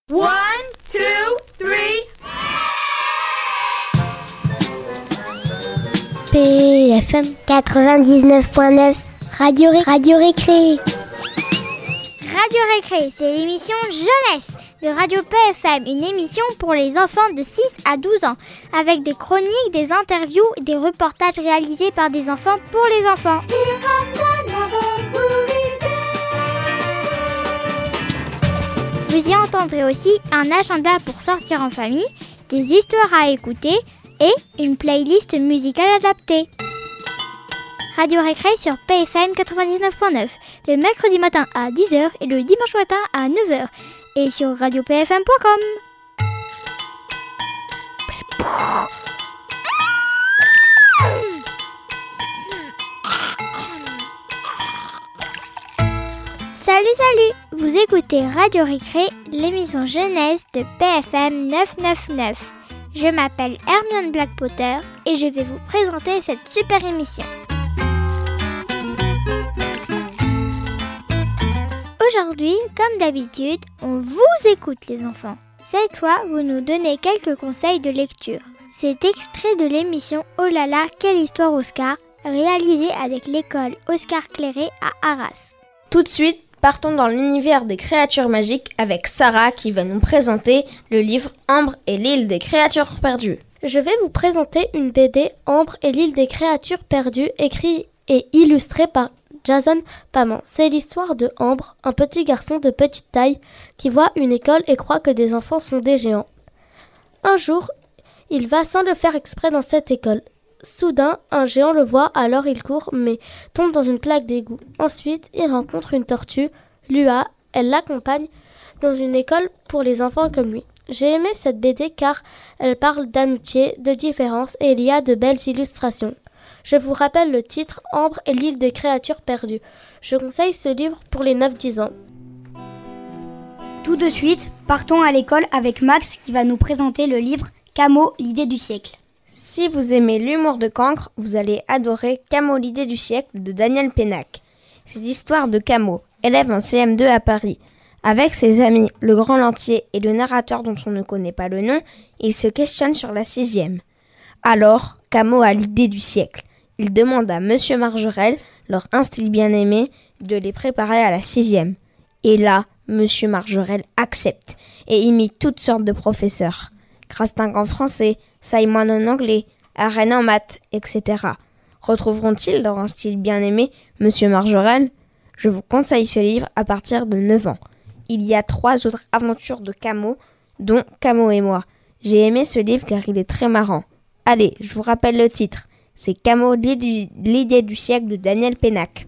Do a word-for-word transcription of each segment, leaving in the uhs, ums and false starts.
One, two, three. P F M quatre-vingt-dix-neuf point neuf, Radio, Ré- Radio Récré. Radio Récré, c'est l'émission Jeunesse de Radio P F M, une émission pour les enfants de six à douze ans, avec des chroniques, des interviews et des reportages réalisés par des enfants pour les enfants. Vous y entendrez aussi un agenda pour sortir en famille, des histoires à écouter et une playlist musicale adaptée. Radio Récré sur P F M quatre-vingt-dix-neuf point neuf, le mercredi matin à dix heures et le dimanche matin à neuf heures, et sur radio p f m point com. Salut, salut! Vous écoutez Radio Récré, l'émission jeunesse de P F M neuf cent quatre-vingt-neuf. Je m'appelle Hermione Blackpotter et je vais vous présenter cette super émission. Aujourd'hui, comme d'habitude, on vous écoute les enfants. Cette fois, vous nous donnez quelques conseils de lecture. C'est extrait de l'émission Oh là là, quelle histoire Oscar, réalisée avec l'école Oscar Clairé à Arras. Tout de suite, partons dans l'univers des créatures magiques avec Sarah qui va nous présenter le livre Ambre et l'île des créatures perdues. Je vais vous présenter une B D Ambre et l'île des créatures perdues, écrite et illustrée par Jason Paman. C'est l'histoire de Ambre, un petit garçon de petite taille qui voit une école et croit que des enfants sont des géants. Un jour, il va sans le faire exprès dans cette école. Soudain, un géant le voit, alors il court mais tombe dans une plaque d'égout. Ensuite, il rencontre une tortue, Lua. Elle l'accompagne dans une école pour les enfants comme lui. J'ai aimé cette B D car elle parle d'amitié, de différence et il y a de belles illustrations. Je vous rappelle le titre Ambre et l'île des créatures perdues. Je conseille ce livre pour les neuf dix ans. Tout de suite, partons à l'école avec Max qui va nous présenter le livre Camo, l'idée du siècle. Si vous aimez l'humour de Cancre, vous allez adorer Camo, l'idée du siècle de Daniel Pénac. C'est l'histoire de Camo, élève en C M deux à Paris. Avec ses amis, le grand Lantier et le narrateur dont on ne connaît pas le nom, il se questionne sur la sixième. Alors, Camo a l'idée du siècle. Il demande à Monsieur Margerel, leur instit bien-aimé, de les préparer à la sixième. Et là, Monsieur Margerel accepte et imite toutes sortes de professeurs. Crastinck en français, Simon en anglais, Arène en maths, et cetera. Retrouveront-ils leur instit bien-aimé, Monsieur Margerel ? Je vous conseille ce livre à partir de neuf ans. Il y a trois autres aventures de Camo, dont Camo et moi. J'ai aimé ce livre car il est très marrant. Allez, je vous rappelle le titre. C'est Camo, l'idée du siècle de Daniel Pénac.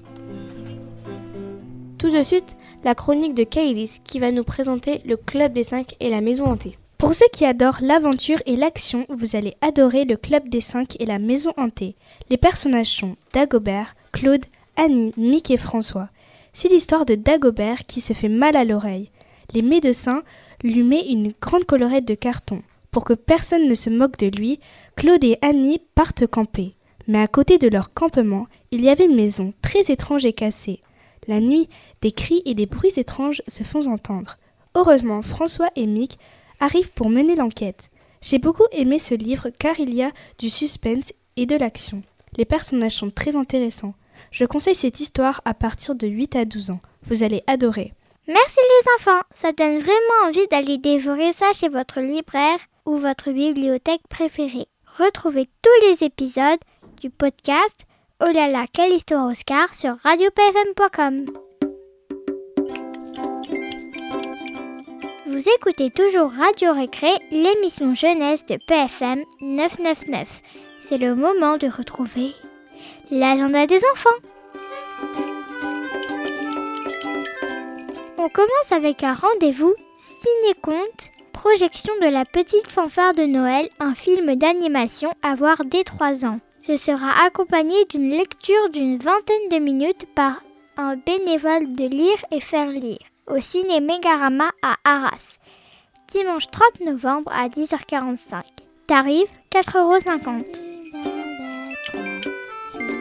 Tout de suite, la chronique de Kailis qui va nous présenter le Club des cinq et la Maison hantée. Pour ceux qui adorent l'aventure et l'action, vous allez adorer le Club des cinq et la Maison hantée. Les personnages sont Dagobert, Claude, Annie, Mick et François. C'est l'histoire de Dagobert qui se fait mal à l'oreille. Les médecins lui mettent une grande collerette de carton. Pour que personne ne se moque de lui, Claude et Annie partent camper. Mais à côté de leur campement, il y avait une maison très étrange et cassée. La nuit, des cris et des bruits étranges se font entendre. Heureusement, François et Mick arrivent pour mener l'enquête. J'ai beaucoup aimé ce livre car il y a du suspense et de l'action. Les personnages sont très intéressants. Je conseille cette histoire à partir de huit à douze ans. Vous allez adorer. Merci les enfants, ça donne vraiment envie d'aller dévorer ça chez votre libraire ou votre bibliothèque préférée. Retrouvez tous les épisodes du podcast Oh là là, quelle histoire Oscar sur radio p f m point com. Vous écoutez toujours Radio Récré, l'émission jeunesse de P F M neuf cent quatre-vingt-neuf. C'est le moment de retrouver l'agenda des enfants. On commence avec un rendez-vous ciné-conte, projection de La Petite Fanfare de Noël, un film d'animation à voir dès trois ans. Ce sera accompagné d'une lecture d'une vingtaine de minutes par un bénévole de Lire et Faire Lire au ciné Mégarama à Arras, dimanche trente novembre à dix heures quarante-cinq. Tarif quatre euros cinquante.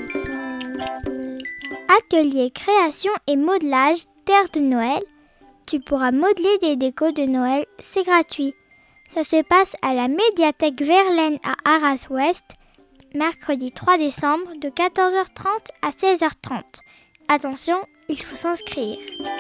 Atelier création et modelage Terre de Noël, tu pourras modeler des décos de Noël, c'est gratuit. Ça se passe à la médiathèque Verlaine à Arras-Ouest, mercredi trois décembre de quatorze heures trente à seize heures trente. Attention, il faut s'inscrire.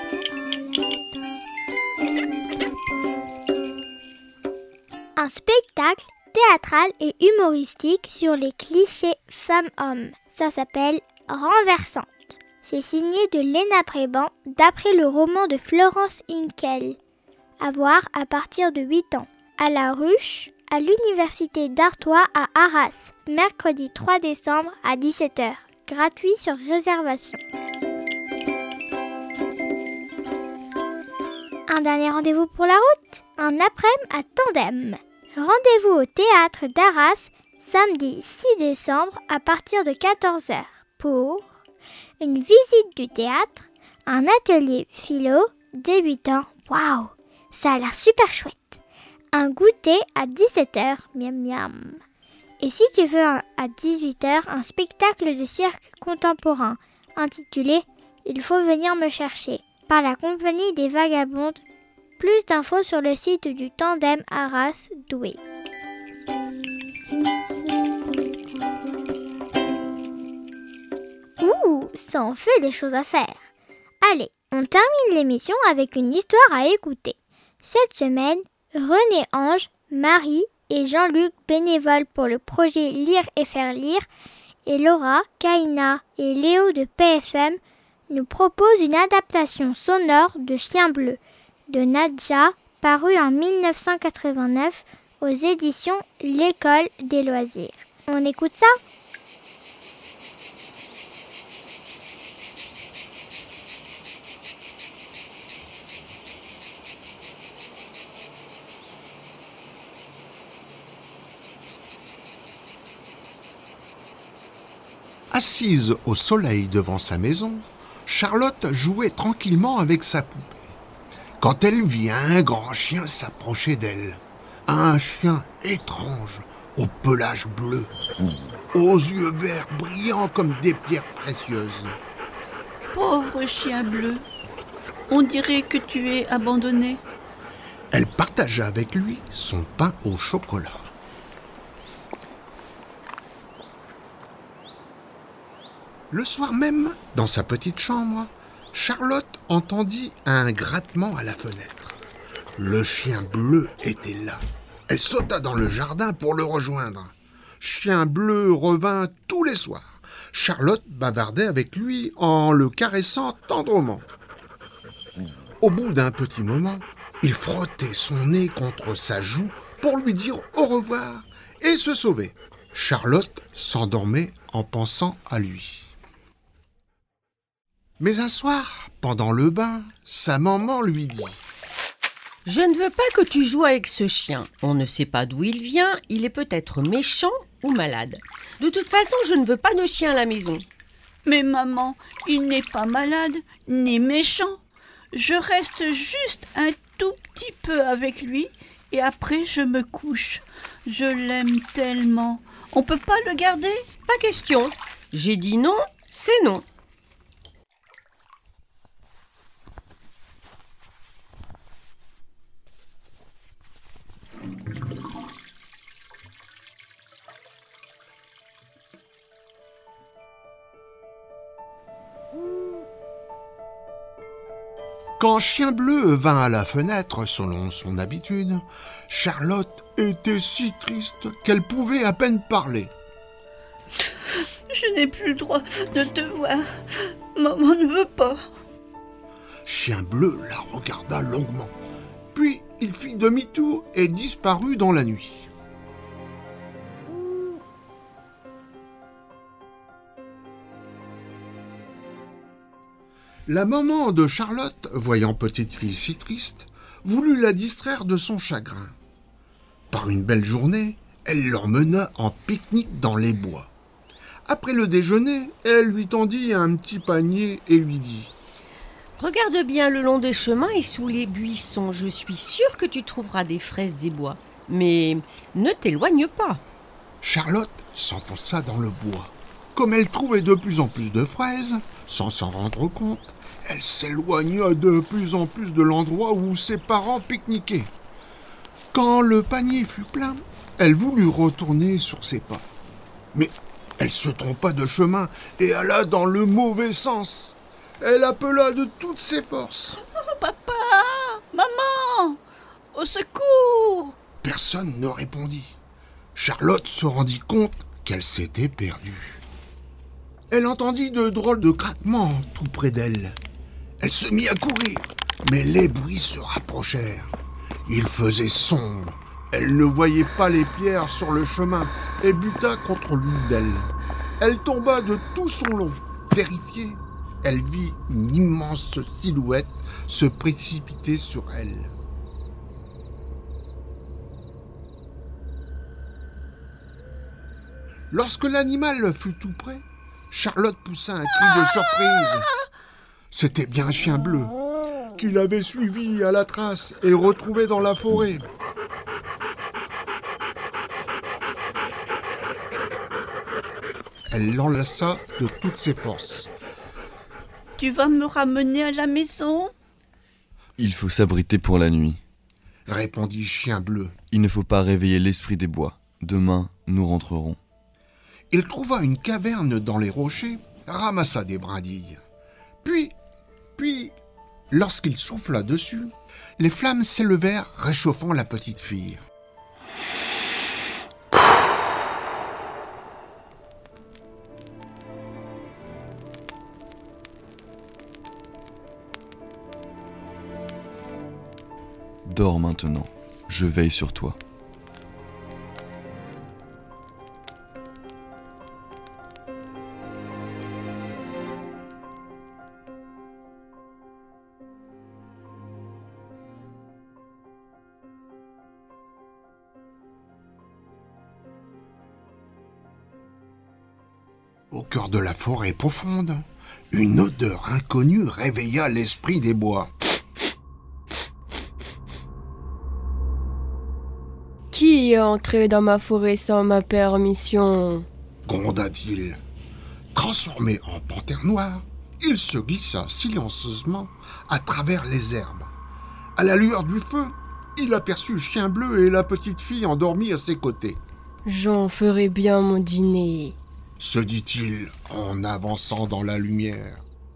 Un spectacle théâtral et humoristique sur les clichés femmes-hommes. Ça s'appelle Renversante. C'est signé de Léna Préban d'après le roman de Florence Hinkel. À voir à partir de huit ans. À la Ruche, à l'université d'Artois à Arras, mercredi trois décembre à dix-sept heures. Gratuit sur réservation. Un dernier rendez-vous pour la route, un après-midi à Tandem. Rendez-vous au théâtre d'Arras, samedi six décembre à partir de quatorze heures pour une visite du théâtre, un atelier philo, débutants. Waouh, ça a l'air super chouette. Un goûter à dix-sept heures, miam miam. Et si tu veux un, à dix-huit heures, un spectacle de cirque contemporain intitulé « Il faut venir me chercher » par la compagnie des Vagabondes. Plus d'infos sur le site du Tandem Arras Douai. Ouh, ça en fait des choses à faire. Allez, on termine l'émission avec une histoire à écouter. Cette semaine, René Ange, Marie et Jean-Luc, bénévoles pour le projet Lire et faire lire, et Laura, Kaina et Léo de P F M nous proposent une adaptation sonore de Chien bleu de Nadja, paru en dix-neuf cent quatre-vingt-neuf aux éditions L'École des loisirs. On écoute ça ? Assise au soleil devant sa maison, Charlotte jouait tranquillement avec sa poupée. Quand elle vit un grand chien s'approcher d'elle, un chien étrange, au pelage bleu, aux yeux verts brillants comme des pierres précieuses. Pauvre chien bleu, on dirait que tu es abandonné. Elle partagea avec lui son pain au chocolat. Le soir même, dans sa petite chambre, Charlotte entendit un grattement à la fenêtre. Le chien bleu était là. Elle sauta dans le jardin pour le rejoindre. Chien bleu revint tous les soirs. Charlotte bavardait avec lui en le caressant tendrement. Au bout d'un petit moment, il frottait son nez contre sa joue pour lui dire au revoir et se sauver. Charlotte s'endormait en pensant à lui. Mais un soir, pendant le bain, sa maman lui dit « Je ne veux pas que tu joues avec ce chien. On ne sait pas d'où il vient, il est peut-être méchant ou malade. De toute façon, je ne veux pas de chien à la maison. » Mais maman, il n'est pas malade, ni méchant. Je reste juste un tout petit peu avec lui et après je me couche. Je l'aime tellement. On peut pas le garder ? Pas question. J'ai dit non, c'est non. Quand Chien bleu vint à la fenêtre selon son habitude, Charlotte était si triste qu'elle pouvait à peine parler. Je n'ai plus le droit de te voir. Maman ne veut pas. Chien bleu la regarda longuement. Puis il fit demi-tour et disparut dans la nuit. La maman de Charlotte, voyant petite fille si triste, voulut la distraire de son chagrin. Par une belle journée, elle l'emmena en pique-nique dans les bois. Après le déjeuner, elle lui tendit un petit panier et lui dit « Regarde bien le long des chemins et sous les buissons. Je suis sûre que tu trouveras des fraises des bois. Mais ne t'éloigne pas. » Charlotte s'enfonça dans le bois. Comme elle trouvait de plus en plus de fraises, sans s'en rendre compte, Elle s'éloigna de plus en plus de l'endroit où ses parents pique-niquaient. Quand le panier fut plein, elle voulut retourner sur ses pas. Mais elle se trompa de chemin et alla dans le mauvais sens. Elle appela de toutes ses forces. Oh, papa! Maman! Au secours! Personne ne répondit. Charlotte se rendit compte qu'elle s'était perdue. Elle entendit de drôles de craquements tout près d'elle. Elle se mit à courir, mais les bruits se rapprochèrent. Il faisait sombre. Elle ne voyait pas les pierres sur le chemin et buta contre l'une d'elles. Elle tomba de tout son long. Terrifiée, elle vit une immense silhouette se précipiter sur elle. Lorsque l'animal fut tout près, Charlotte poussa un cri de surprise. C'était bien un chien bleu qui l'avait suivi à la trace et retrouvé dans la forêt. Elle l'enlaça de toutes ses forces. « Tu vas me ramener à la maison ?» Il faut s'abriter pour la nuit, répondit Chien Bleu. Il ne faut pas réveiller l'esprit des bois. Demain, nous rentrerons. Il trouva une caverne dans les rochers, ramassa des brindilles. Puis, puis, lorsqu'il souffla dessus, les flammes s'élevèrent, réchauffant la petite fille. Dors maintenant, je veille sur toi. Au cœur de la forêt profonde, une odeur inconnue réveilla l'esprit des bois. Qui est entré dans ma forêt sans ma permission ? Gronda-t-il. Transformé en panthère noire, il se glissa silencieusement à travers les herbes. À la lueur du feu, il aperçut Chien Bleu et la petite fille endormie à ses côtés. J'en ferai bien mon dîner, se dit-il en avançant dans la lumière.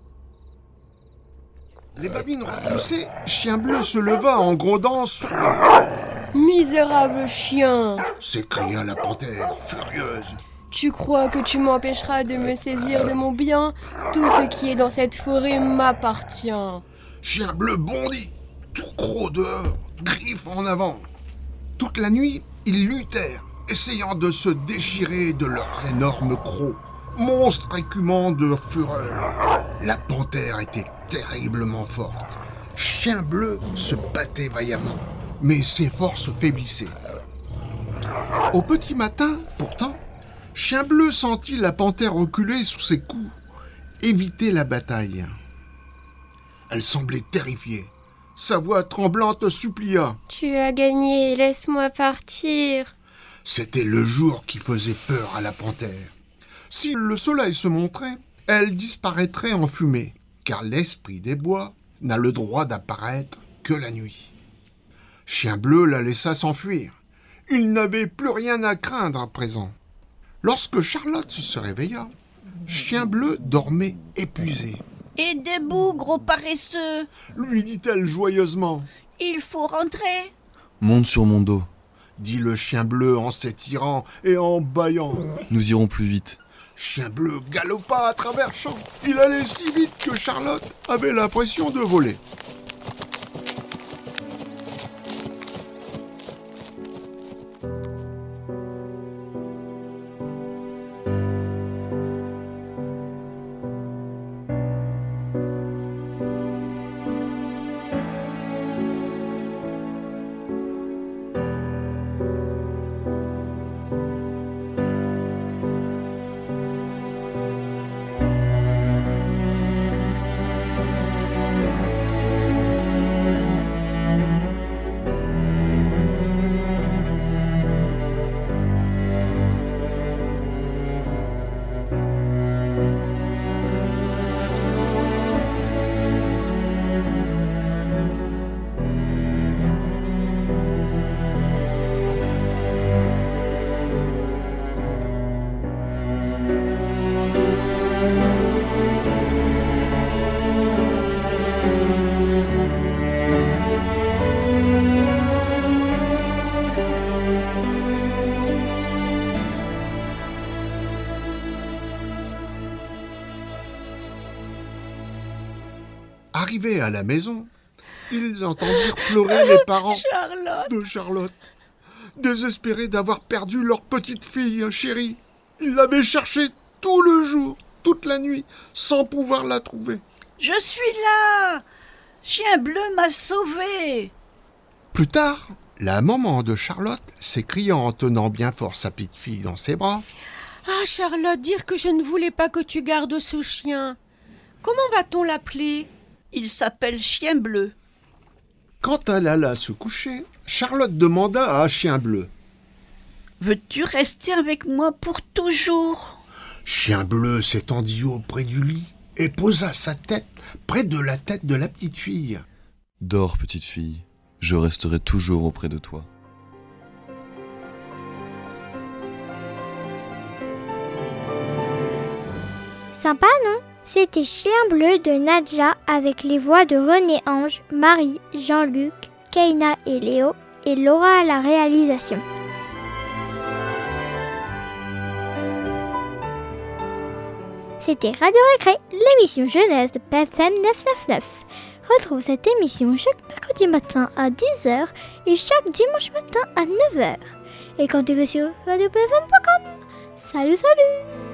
Les babines retroussées, Chien Bleu se leva en grondant sur eux. Misérable chien, s'écria la panthère, furieuse. Tu crois que tu m'empêcheras de me saisir de mon bien ? Tout ce qui est dans cette forêt m'appartient. Chien Bleu bondit, tout gros dehors, griffes en avant. Toute la nuit, ils luttèrent, essayant de se déchirer de leurs énormes crocs, monstres écumants de fureur. La panthère était terriblement forte. Chien Bleu se battait vaillamment, mais ses forces faiblissaient. Au petit matin, pourtant, Chien Bleu sentit la panthère reculer sous ses coups, éviter la bataille. Elle semblait terrifiée. Sa voix tremblante supplia. « Tu as gagné, laisse-moi partir. » C'était le jour qui faisait peur à la panthère. Si le soleil se montrait, elle disparaîtrait en fumée, car l'esprit des bois n'a le droit d'apparaître que la nuit. Chien Bleu la laissa s'enfuir. Il n'avait plus rien à craindre à présent. Lorsque Charlotte se réveilla, Chien Bleu dormait épuisé. « Et debout, gros paresseux !» lui dit-elle joyeusement. « Il faut rentrer !» « Monte sur mon dos !» dit le Chien Bleu en s'étirant et en bâillant. « Nous irons plus vite. » Chien Bleu galopa à travers champs. Il allait si vite que Charlotte avait l'impression de voler. arrivés à la maison, ils entendirent pleurer les parents Charlotte. de Charlotte, désespérés d'avoir perdu leur petite fille chérie. Ils l'avaient cherchée tout le jour, toute la nuit, sans pouvoir la trouver. Je suis là. Chien bleu m'a sauvée. Plus tard, la maman de Charlotte s'écria en tenant bien fort sa petite fille dans ses bras. « Ah, Charlotte, dire que je ne voulais pas que tu gardes ce chien. Comment va-t-on l'appeler ?»« Il s'appelle Chien bleu. » Quand elle alla se coucher, Charlotte demanda à Chien bleu. « Veux-tu rester avec moi pour toujours ?» Chien bleu s'étendit auprès du lit et posa sa tête près de la tête de la petite fille. « Dors, petite fille, je resterai toujours auprès de toi. » Sympa, non? C'était Chien bleu de Nadja avec les voix de René Ange, Marie, Jean-Luc, Keina et Léo et Laura à la réalisation. C'était Radio Récré, l'émission jeunesse de P F M neuf cent quatre-vingt-dix-neuf. Retrouve cette émission chaque mercredi matin à dix heures et chaque dimanche matin à neuf heures. Et quand tu veux sur radio p f m point com. Salut, salut!